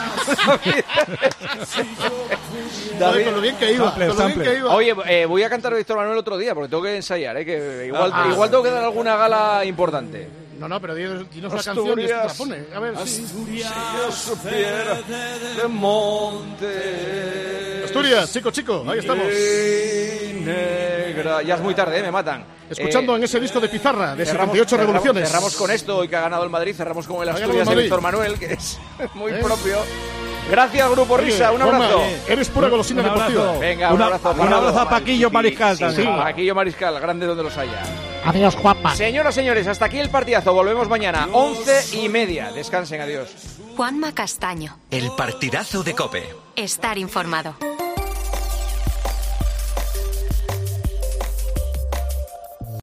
David, con lo bien que iba, sample, con lo bien sample. que iba. Oye, eh, voy a cantar a Víctor Manuel otro día porque tengo que ensayar, ¿eh? Que igual, Ah. igual tengo que dar alguna gala importante. No, no, pero dinos dinos una canción y esto te la pone. A ver, sí. Asturias, si yo supiera de monte. Asturias, chico, chico, ahí estamos. Negra. Ya es muy tarde, ¿eh? Me matan. Escuchando Eh, en ese disco de Pizarra, de cerramos- setenta y ocho cerramos- revoluciones. Cerramos con esto, hoy que ha ganado el Madrid, cerramos con el Ha ganado Asturias el de Madrid. Víctor Manuel, que es muy ¿Eh? propio. Gracias, Grupo Oye, Risa, un Juanma, abrazo. eres pura golosina Un abrazo. deportiva. Venga, un Una- abrazo. un Manolo. abrazo a Paquillo Mariscal Sí, también. sí, Paquillo Mariscal, grande donde los haya. Adiós, Juanma. Señoras, señores, hasta aquí el partidazo. Volvemos mañana, once y media. Descansen, adiós. Juanma Castaño. El partidazo de COPE. Estar informado.